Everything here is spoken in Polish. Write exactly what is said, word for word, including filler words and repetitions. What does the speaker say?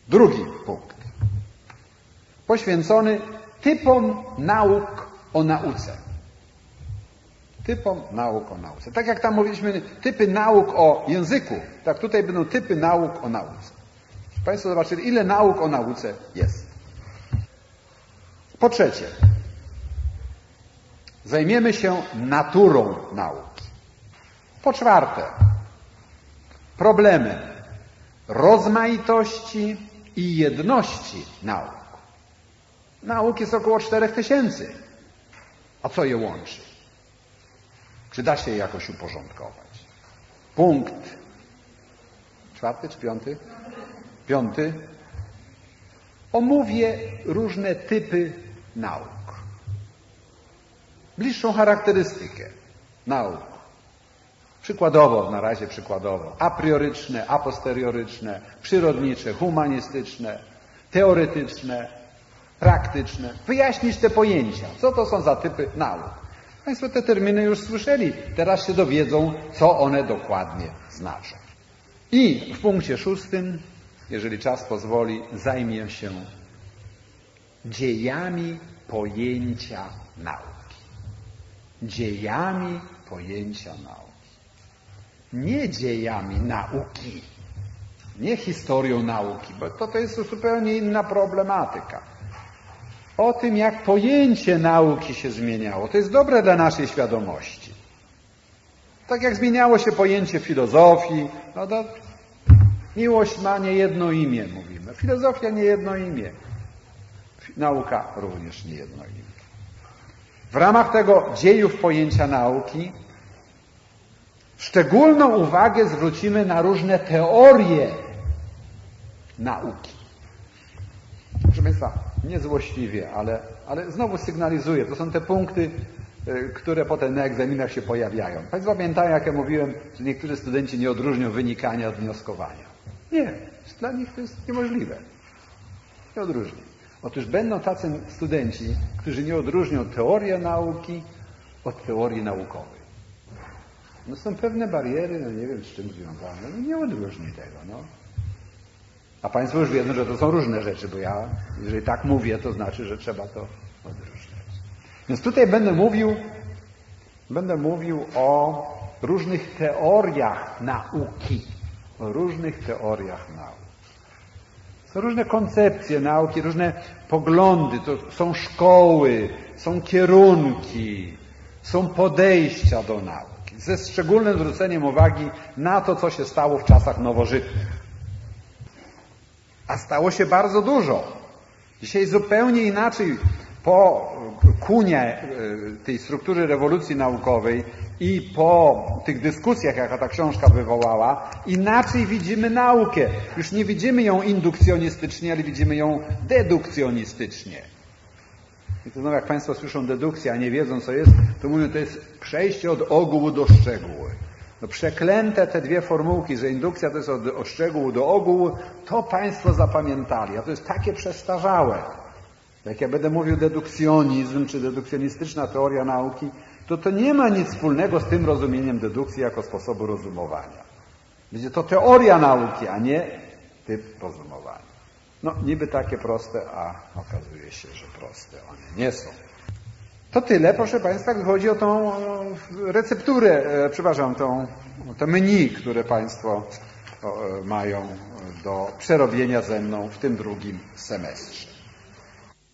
Drugi punkt. Poświęcony typom nauk o nauce. Typom nauk o nauce. Tak jak tam mówiliśmy, typy nauk o języku, tak tutaj będą typy nauk o nauce. Państwo zobaczyli, ile nauk o nauce jest. Po trzecie, zajmiemy się naturą nauki. Po czwarte, problemem rozmaitości i jedności nauk. Nauk jest około czterech tysięcy. A co je łączy? Czy da się je jakoś uporządkować? Punkt czwarty czy piąty? Piąty. Omówię różne typy nauk. Bliższą charakterystykę nauk. Przykładowo, na razie przykładowo, a prioryczne, a posterioryczne, przyrodnicze, humanistyczne, teoretyczne, praktyczne. Wyjaśnić te pojęcia. Co to są za typy nauk? Państwo te terminy już słyszeli. Teraz się dowiedzą, co one dokładnie znaczą. I w punkcie szóstym, jeżeli czas pozwoli, zajmie się dziejami pojęcia nauki. Dziejami pojęcia nauki. Nie dziejami nauki. Nie historią nauki, bo to, to jest zupełnie inna problematyka. O tym, jak pojęcie nauki się zmieniało. To jest dobre dla naszej świadomości. Tak jak zmieniało się pojęcie filozofii, no to miłość ma nie jedno imię, mówimy. Filozofia nie jedno imię. Nauka również nie jedno imię. W ramach tego dziejów pojęcia nauki szczególną uwagę zwrócimy na różne teorie nauki. Proszę Państwa, niezłośliwie, ale, ale znowu sygnalizuję. To są te punkty, które potem na egzaminach się pojawiają. Państwo pamiętają, jak ja mówiłem, że niektórzy studenci nie odróżnią wynikania od wnioskowania. Nie, dla nich to jest niemożliwe. Nie odróżnią. Otóż będą tacy studenci, którzy nie odróżnią teorii nauki od teorii naukowej. No są pewne bariery, no nie wiem z czym związane, no nie odróżni tego, no. A Państwo już wiedzą, że to są różne rzeczy, bo ja, jeżeli tak mówię, to znaczy, że trzeba to odróżniać. Więc tutaj będę mówił, będę mówił o różnych teoriach nauki. O różnych teoriach nauki. Są różne koncepcje nauki, różne poglądy, to są szkoły, są kierunki, są podejścia do nauki. Ze szczególnym zwróceniem uwagi na to, co się stało w czasach nowożytnych. A stało się bardzo dużo. Dzisiaj zupełnie inaczej po kunie tej struktury rewolucji naukowej i po tych dyskusjach, jaka ta książka wywołała, inaczej widzimy naukę. Już nie widzimy ją indukcjonistycznie, ale widzimy ją dedukcjonistycznie. I to znowu, jak Państwo słyszą dedukcję, a nie wiedzą, co jest, to mówią, to jest przejście od ogółu do szczegółu. No przeklęte te dwie formułki, że indukcja to jest od, od szczegółu do ogółu, to Państwo zapamiętali, a to jest takie przestarzałe. Jak ja będę mówił dedukcjonizm, czy dedukcjonistyczna teoria nauki, to to nie ma nic wspólnego z tym rozumieniem dedukcji jako sposobu rozumowania. Będzie to teoria nauki, a nie typ rozumowania. No niby takie proste, a okazuje się, że proste one nie są. To tyle, proszę Państwa, jak chodzi o tą recepturę, e, przepraszam, tą, to menu, które Państwo o, mają do przerobienia ze mną w tym drugim semestrze.